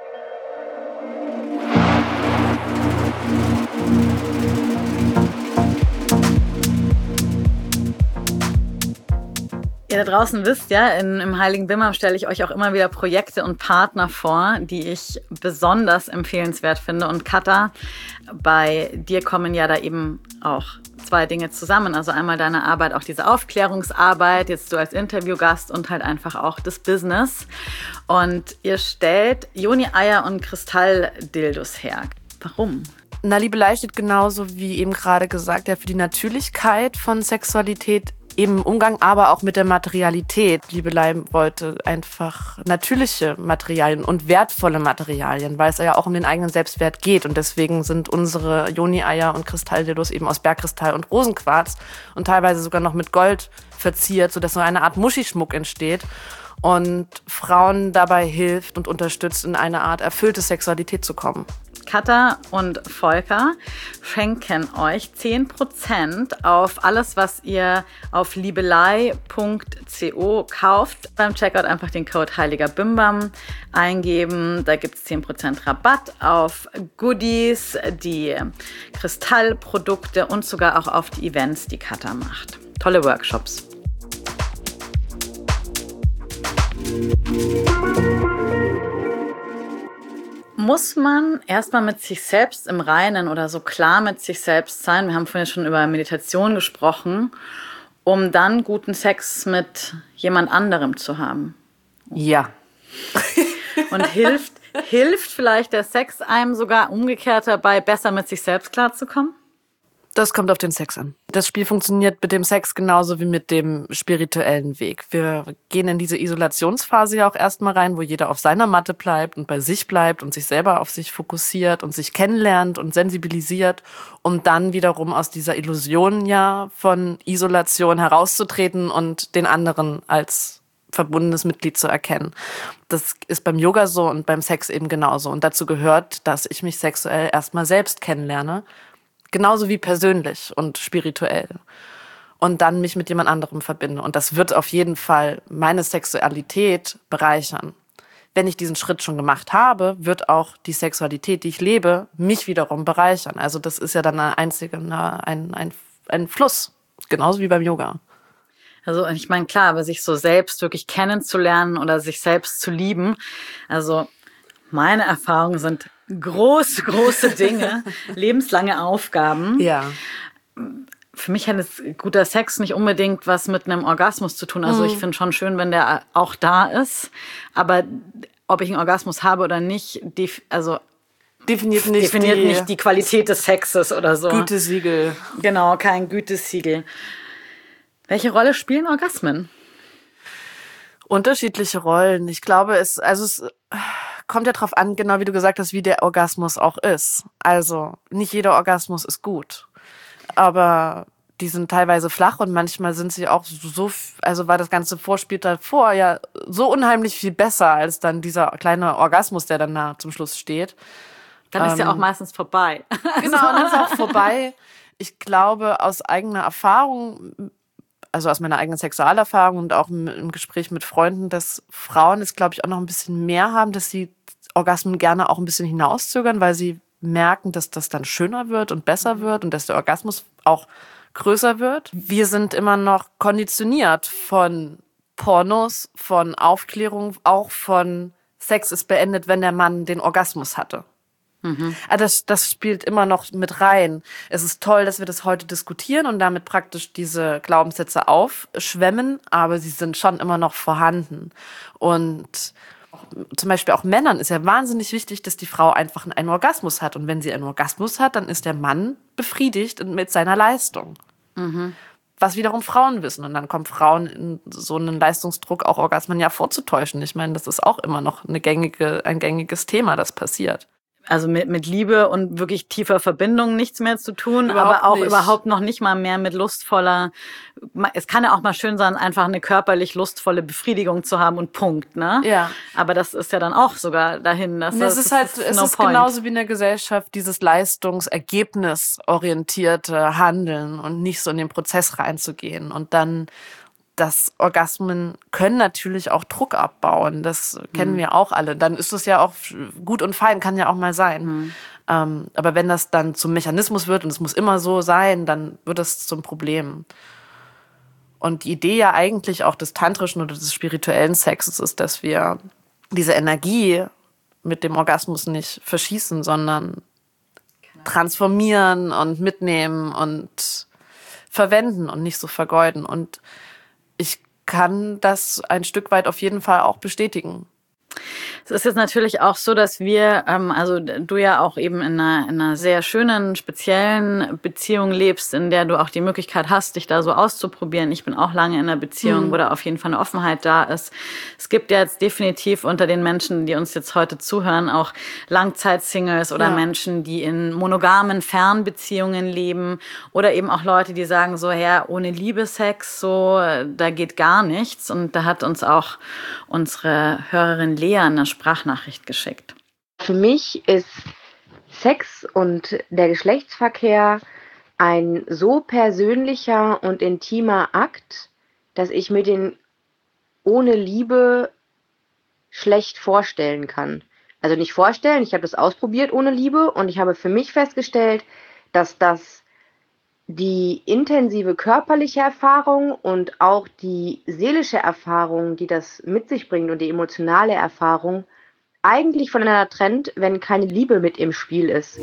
Ihr da draußen wisst ja, im Heiligen Bimbam stelle ich euch auch immer wieder Projekte und Partner vor, die ich besonders empfehlenswert finde. Und Katha, bei dir kommen ja da eben auch zwei Dinge zusammen. Also einmal deine Arbeit, auch diese Aufklärungsarbeit, jetzt du als Interviewgast und halt einfach auch das Business. Und ihr stellt Joni-Eier und Kristalldildos her. Warum?
Liebelei steht genauso wie eben gerade gesagt, ja, für die Natürlichkeit von Sexualität im Umgang, aber auch mit der Materialität. Liebelei wollte einfach natürliche Materialien und wertvolle Materialien, weil es ja auch um den eigenen Selbstwert geht. Und deswegen sind unsere Joni-Eier und Kristalldildos eben aus Bergkristall und Rosenquarz und teilweise sogar noch mit Gold verziert, sodass so eine Art Muschischmuck entsteht und Frauen dabei hilft und unterstützt, in eine Art erfüllte Sexualität zu kommen.
Katha und Volker schenken euch 10% auf alles, was ihr auf liebelei.co kauft. Beim Checkout einfach den Code Heiliger Bimbam eingeben. Da gibt es 10% Rabatt auf Goodies, die Kristallprodukte und sogar auch auf die Events, die Katha macht. Tolle Workshops. Muss man erstmal mit sich selbst im Reinen oder so klar mit sich selbst sein? Wir haben vorhin schon über Meditation gesprochen, um dann guten Sex mit jemand anderem zu haben.
Ja.
Und hilft vielleicht der Sex einem sogar umgekehrt dabei, besser mit sich selbst klarzukommen?
Das kommt auf den Sex an. Das Spiel funktioniert mit dem Sex genauso wie mit dem spirituellen Weg. Wir gehen in diese Isolationsphase ja auch erstmal rein, wo jeder auf seiner Matte bleibt und bei sich bleibt und sich selber auf sich fokussiert und sich kennenlernt und sensibilisiert, um dann wiederum aus dieser Illusion ja von Isolation herauszutreten und den anderen als verbundenes Mitglied zu erkennen. Das ist beim Yoga so und beim Sex eben genauso. Und dazu gehört, dass ich mich sexuell erstmal selbst kennenlerne, genauso wie persönlich und spirituell. Und dann mich mit jemand anderem verbinde. Und das wird auf jeden Fall meine Sexualität bereichern. Wenn ich diesen Schritt schon gemacht habe, wird auch die Sexualität, die ich lebe, mich wiederum bereichern. Also das ist ja dann ein Fluss. Genauso wie beim Yoga.
Also ich meine, klar, aber sich so selbst wirklich kennenzulernen oder sich selbst zu lieben, also meine Erfahrungen sind große Dinge, lebenslange Aufgaben.
Ja.
Für mich hat es guter Sex nicht unbedingt was mit einem Orgasmus zu tun. Also ich finde schon schön, wenn der auch da ist. Aber ob ich einen Orgasmus habe oder nicht, definiert nicht die Qualität des Sexes oder so.
Gütesiegel.
Genau, kein Gütesiegel. Welche Rolle spielen Orgasmen?
Unterschiedliche Rollen. Ich glaube, es kommt ja drauf an, genau wie du gesagt hast, wie der Orgasmus auch ist. Also nicht jeder Orgasmus ist gut, aber die sind teilweise flach und manchmal sind sie auch so, also war das ganze Vorspiel davor ja so unheimlich viel besser als dann dieser kleine Orgasmus, der dann da zum Schluss steht.
Dann ist ja auch meistens vorbei.
Genau, dann ist auch vorbei. Ich glaube, aus eigener Erfahrung, also aus meiner eigenen Sexualerfahrung und auch im Gespräch mit Freunden, dass Frauen es, glaube ich, auch noch ein bisschen mehr haben, dass sie Orgasmen gerne auch ein bisschen hinauszögern, weil sie merken, dass das dann schöner wird und besser wird und dass der Orgasmus auch größer wird. Wir sind immer noch konditioniert von Pornos, von Aufklärung, auch von Sex ist beendet, wenn der Mann den Orgasmus hatte. Das spielt immer noch mit rein. Es ist toll, dass wir das heute diskutieren und damit praktisch diese Glaubenssätze aufschwemmen, aber sie sind schon immer noch vorhanden. Und zum Beispiel auch Männern ist ja wahnsinnig wichtig, dass die Frau einfach einen Orgasmus hat. Und wenn sie einen Orgasmus hat, dann ist der Mann befriedigt mit seiner Leistung. Was wiederum Frauen wissen. Und dann kommen Frauen in so einen Leistungsdruck, auch Orgasmen ja vorzutäuschen. Ich meine, das ist auch immer noch ein gängiges Thema, das passiert.
Also mit Liebe und wirklich tiefer Verbindung nichts mehr zu tun, aber auch überhaupt noch nicht mal mehr mit lustvoller, es kann ja auch mal schön sein, einfach eine körperlich lustvolle Befriedigung zu haben und Punkt, ne?
Ja.
Aber das ist ja dann auch sogar dahin, dass
es ist genauso wie in der Gesellschaft dieses leistungsergebnisorientierte Handeln und nicht so in den Prozess reinzugehen und dann das Orgasmen können natürlich auch Druck abbauen. Das kennen wir auch alle. Dann ist es ja auch gut und fein, kann ja auch mal sein. Aber wenn das dann zum Mechanismus wird und es muss immer so sein, dann wird es zum Problem. Und die Idee ja eigentlich auch des tantrischen oder des spirituellen Sexes ist, dass wir diese Energie mit dem Orgasmus nicht verschießen, sondern transformieren und mitnehmen und verwenden und nicht so vergeuden. Und ich kann das ein Stück weit auf jeden Fall auch bestätigen.
Es ist jetzt natürlich auch so, dass wir, also du ja auch eben in einer sehr schönen, speziellen Beziehung lebst, in der du auch die Möglichkeit hast, dich da so auszuprobieren. Ich bin auch lange in einer Beziehung, wo da auf jeden Fall eine Offenheit da ist. Es gibt ja jetzt definitiv unter den Menschen, die uns jetzt heute zuhören, auch Langzeitsingles oder Menschen, die in monogamen Fernbeziehungen leben oder eben auch Leute, die sagen so, ja, ohne Liebe Sex, so, da geht gar nichts. Und da hat uns auch unsere Hörerin Lea eine Sprachnachricht geschickt.
Für mich ist Sex und der Geschlechtsverkehr ein so persönlicher und intimer Akt, dass ich mir den ohne Liebe schlecht vorstellen kann. Also nicht vorstellen, ich habe das ausprobiert ohne Liebe und ich habe für mich festgestellt, dass das die intensive körperliche Erfahrung und auch die seelische Erfahrung, die das mit sich bringt und die emotionale Erfahrung eigentlich voneinander trennt, wenn keine Liebe mit im Spiel ist.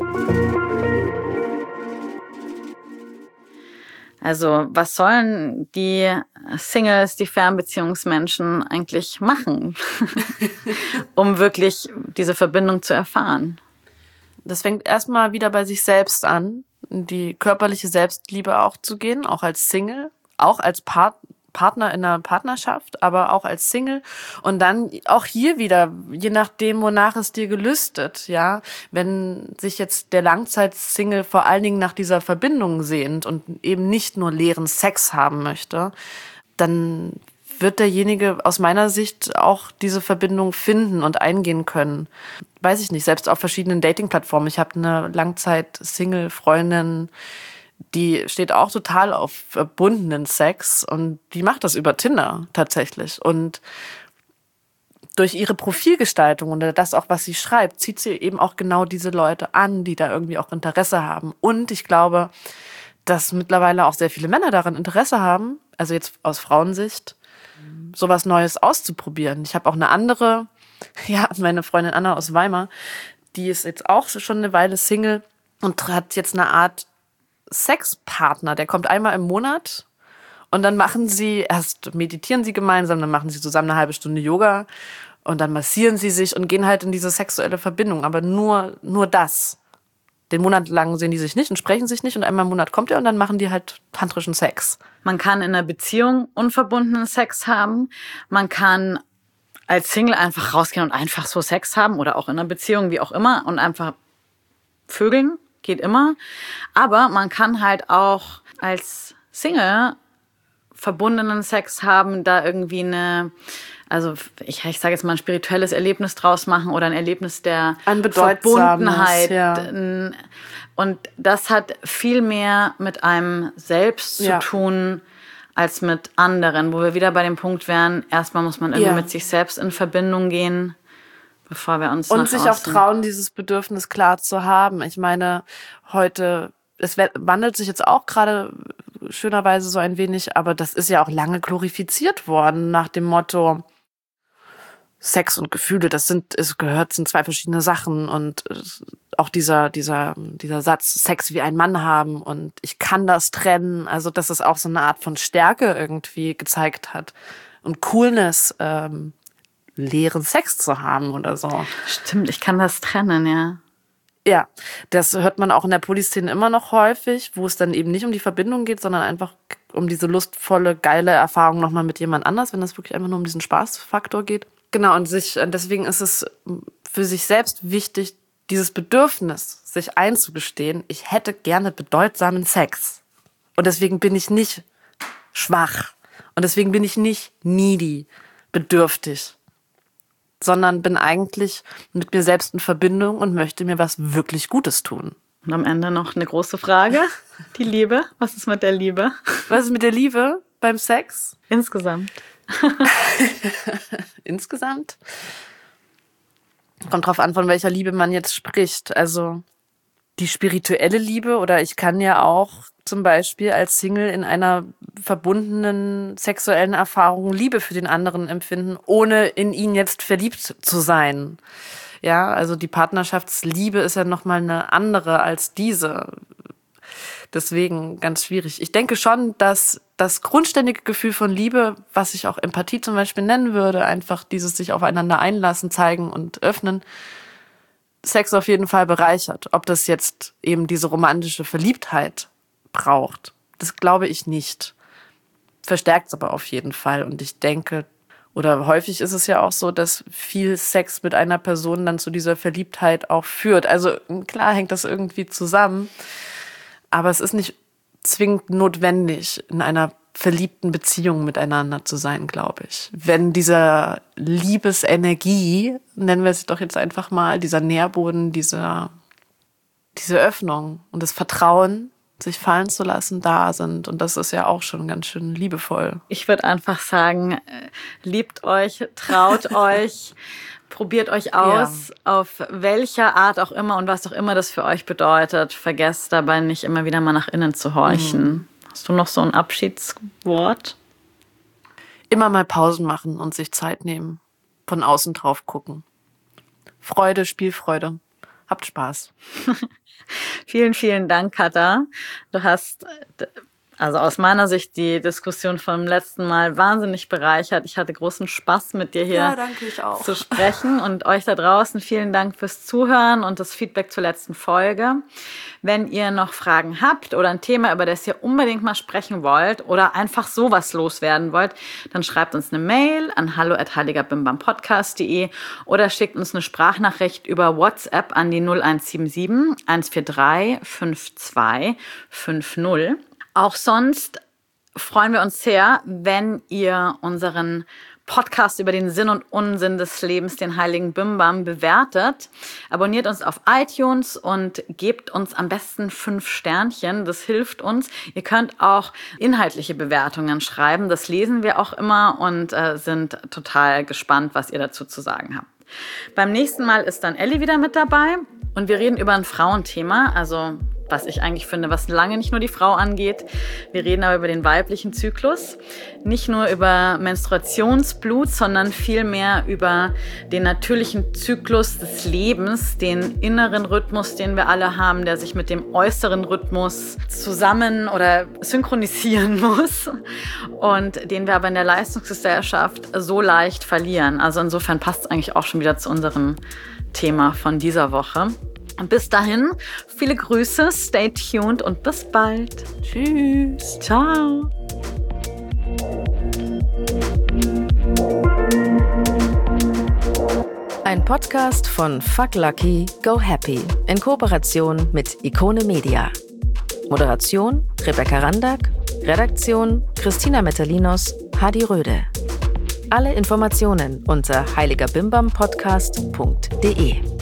Also was sollen die Singles, die Fernbeziehungsmenschen eigentlich machen, um wirklich diese Verbindung zu erfahren?
Das fängt erstmal wieder bei sich selbst an, in die körperliche Selbstliebe auch zu gehen, auch als Single, auch als Partner in einer Partnerschaft, aber auch als Single. Und dann auch hier wieder, je nachdem, wonach es dir gelüstet, ja. Wenn sich jetzt der Langzeitsingle vor allen Dingen nach dieser Verbindung sehnt und eben nicht nur leeren Sex haben möchte, dann wird derjenige aus meiner Sicht auch diese Verbindung finden und eingehen können. Weiß ich nicht, selbst auf verschiedenen Dating-Plattformen. Ich habe eine Langzeit-Single-Freundin, die steht auch total auf verbundenen Sex und die macht das über Tinder tatsächlich. Und durch ihre Profilgestaltung und das auch, was sie schreibt, zieht sie eben auch genau diese Leute an, die da irgendwie auch Interesse haben. Und ich glaube, dass mittlerweile auch sehr viele Männer daran Interesse haben, also jetzt aus Frauensicht, sowas Neues auszuprobieren. Ich habe auch eine andere, meine Freundin Anna aus Weimar, die ist jetzt auch schon eine Weile Single und hat jetzt eine Art Sexpartner, der kommt einmal im Monat und dann erst meditieren sie gemeinsam, dann machen sie zusammen eine halbe Stunde Yoga und dann massieren sie sich und gehen halt in diese sexuelle Verbindung, aber nur das. Den Monat lang sehen die sich nicht und sprechen sich nicht und einmal im Monat kommt er und dann machen die halt tantrischen Sex.
Man kann in einer Beziehung unverbundenen Sex haben. Man kann als Single einfach rausgehen und einfach so Sex haben oder auch in einer Beziehung, wie auch immer, und einfach vögeln, geht immer. Aber man kann halt auch als Single verbundenen Sex haben, da irgendwie eine also ich sage jetzt mal ein spirituelles Erlebnis draus machen oder ein Erlebnis der
ein
Verbundenheit.
Ja.
Und das hat viel mehr mit einem selbst zu tun als mit anderen, wo wir wieder bei dem Punkt wären, erstmal muss man irgendwie mit sich selbst in Verbindung gehen, bevor wir uns
und sich auch trauen, dieses Bedürfnis klar zu haben. Ich meine, heute, es wandelt sich jetzt auch gerade schönerweise so ein wenig, aber das ist ja auch lange glorifiziert worden nach dem Motto Sex und Gefühle, es sind zwei verschiedene Sachen und auch dieser Satz, Sex wie ein Mann haben und ich kann das trennen, also dass es auch so eine Art von Stärke irgendwie gezeigt hat und Coolness, leeren Sex zu haben oder so.
Stimmt, ich kann das trennen, ja.
Ja, das hört man auch in der Polyszene immer noch häufig, wo es dann eben nicht um die Verbindung geht, sondern einfach um diese lustvolle, geile Erfahrung nochmal mit jemand anders, wenn es wirklich einfach nur um diesen Spaßfaktor geht. Genau, und deswegen ist es für sich selbst wichtig, dieses Bedürfnis, sich einzugestehen, ich hätte gerne bedeutsamen Sex. Und deswegen bin ich nicht schwach. Und deswegen bin ich nicht needy, bedürftig. Sondern bin eigentlich mit mir selbst in Verbindung und möchte mir was wirklich Gutes tun.
Und am Ende noch eine große Frage. Die Liebe. Was ist mit der Liebe?
Was ist mit der Liebe beim Sex?
Insgesamt.
Insgesamt? Kommt drauf an, von welcher Liebe man jetzt spricht. Also die spirituelle Liebe oder ich kann ja auch zum Beispiel als Single in einer verbundenen sexuellen Erfahrung Liebe für den anderen empfinden, ohne in ihn jetzt verliebt zu sein. Ja, also die Partnerschaftsliebe ist ja nochmal eine andere als diese. Deswegen ganz schwierig. Ich denke schon, dass das grundständige Gefühl von Liebe, was ich auch Empathie zum Beispiel nennen würde, einfach dieses sich aufeinander einlassen, zeigen und öffnen, Sex auf jeden Fall bereichert. Ob das jetzt eben diese romantische Verliebtheit braucht, das glaube ich nicht. Verstärkt es aber auf jeden Fall. Und ich denke, oder häufig ist es ja auch so, dass viel Sex mit einer Person dann zu dieser Verliebtheit auch führt. Also klar hängt das irgendwie zusammen, aber es ist nicht zwingend notwendig, in einer verliebten Beziehung miteinander zu sein, glaube ich. Wenn diese Liebesenergie, nennen wir es doch jetzt einfach mal, dieser Nährboden, diese Öffnung und das Vertrauen, sich fallen zu lassen, da sind. Und das ist ja auch schon ganz schön liebevoll.
Ich würde einfach sagen, liebt euch, traut euch, probiert euch aus, auf welcher Art auch immer und was auch immer das für euch bedeutet. Vergesst dabei nicht immer wieder mal nach innen zu horchen. Hast du noch so ein Abschiedswort?
Immer mal Pausen machen und sich Zeit nehmen. Von außen drauf gucken. Freude, Spielfreude. Habt Spaß.
Vielen, vielen Dank, Katha. Du hast also aus meiner Sicht die Diskussion vom letzten Mal wahnsinnig bereichert. Ich hatte großen Spaß, mit dir hier zu sprechen. Und euch da draußen vielen Dank fürs Zuhören und das Feedback zur letzten Folge. Wenn ihr noch Fragen habt oder ein Thema, über das ihr unbedingt mal sprechen wollt oder einfach sowas loswerden wollt, dann schreibt uns eine Mail an hallo@heiligerbimbampodcast.de oder schickt uns eine Sprachnachricht über WhatsApp an die 0177 143 52 50. Auch sonst freuen wir uns sehr, wenn ihr unseren Podcast über den Sinn und Unsinn des Lebens, den Heiligen Bimbam, bewertet. Abonniert uns auf iTunes und gebt uns am besten 5 Sternchen. Das hilft uns. Ihr könnt auch inhaltliche Bewertungen schreiben. Das lesen wir auch immer und sind total gespannt, was ihr dazu zu sagen habt. Beim nächsten Mal ist dann Elli wieder mit dabei und wir reden über ein Frauenthema, also was ich eigentlich finde, was lange nicht nur die Frau angeht. Wir reden aber über den weiblichen Zyklus. Nicht nur über Menstruationsblut, sondern vielmehr über den natürlichen Zyklus des Lebens, den inneren Rhythmus, den wir alle haben, der sich mit dem äußeren Rhythmus zusammen oder synchronisieren muss und den wir aber in der Leistungsgesellschaft so leicht verlieren. Also insofern passt es eigentlich auch schon wieder zu unserem Thema von dieser Woche. Bis dahin, viele Grüße, stay tuned und bis bald.
Tschüss.
Ciao.
Ein Podcast von Fuck Lucky, Go Happy in Kooperation mit Ikone Media. Moderation Rebecca Randack, Redaktion Christina Metalinos, Hadi Röde. Alle Informationen unter heiligerbimbampodcast.de.